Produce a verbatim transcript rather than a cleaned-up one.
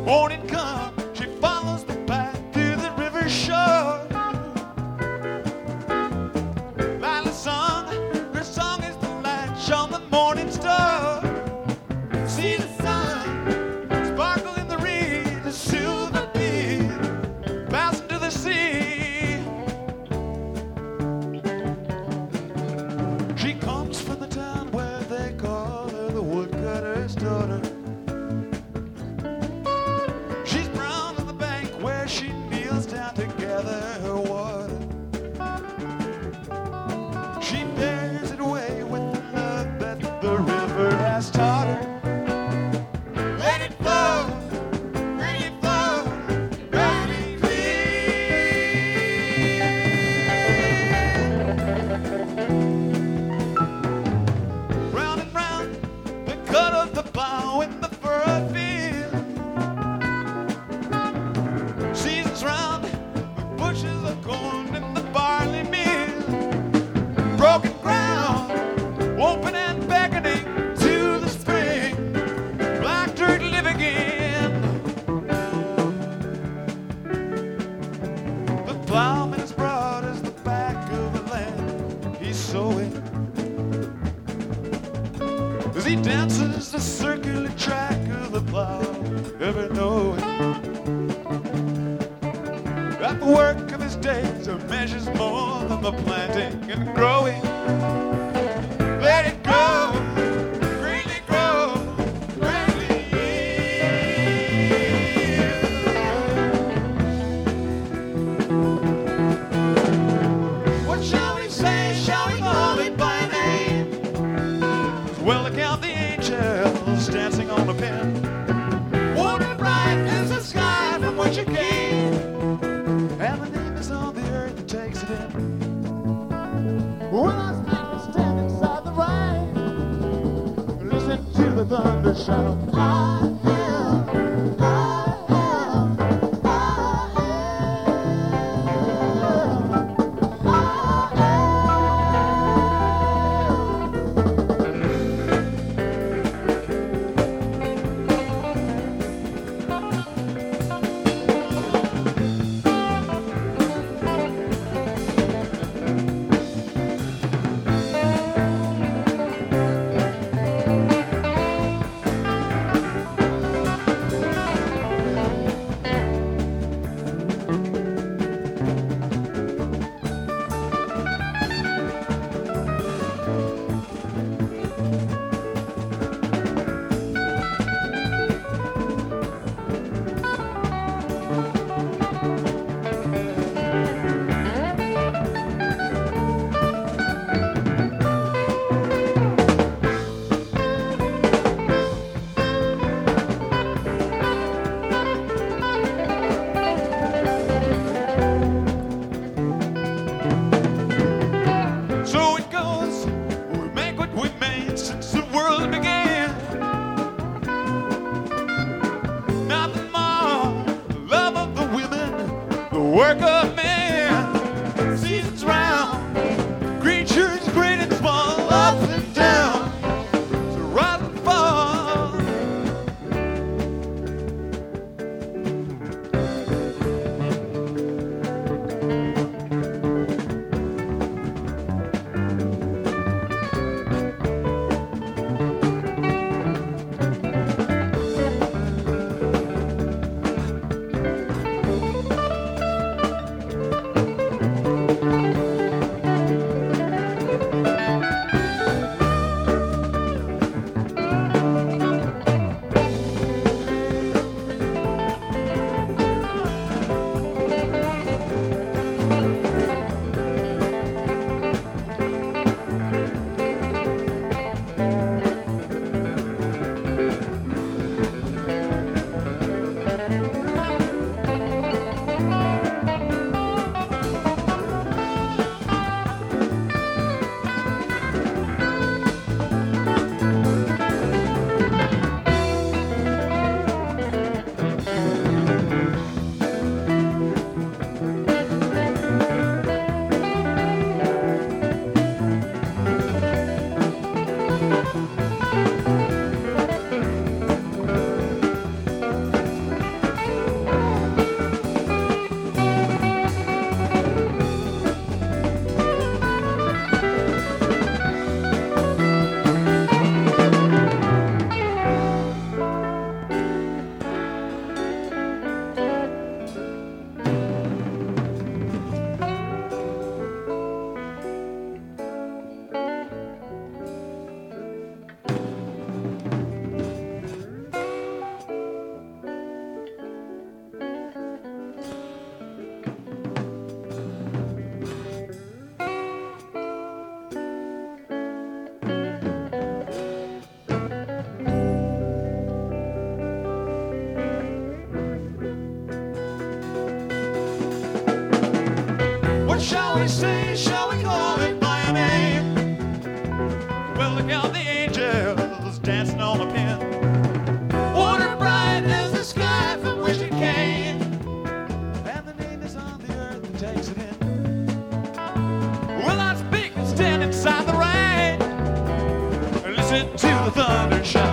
Won't it come? She follows the path to the river shore. Lila's song, her song is the latch on the morning star. See the sun sparkle in the reeds, a silver bead pass into the sea. She comes from the town where they call her the woodcutter's daughter. She's brown on the bank where she kneels down to gather her water. She bears it away with the love that the river has taught her. Let it flow, let it flow, let it be. Round and round, the cut of the plow in the furrowed field. Seasons round, the bushes of corn in the barley meal. Broken ground, open and beckoning to the spring. Black dirt live again. The plowman is broad as the back of the land. He's sowing as he dances the circular track of the plow, ever knowing that the work of his days measures more than the planting and growing. Let it go, freely grow, freely yield. What shall we say? Shall we call it by name? Well, account the angels dancing on a pin. Water bright as the sky from which it came. And the name is on the earth that takes it in. When I stand, stand inside the rain, listen to the thunder shout. I am, I am, I am, I am. look out the angels dancing on a pin. Water bright as the sky from which it came, and the name is on the earth that takes it in. Well, I speak and stand inside the rain and listen to the thunder shine.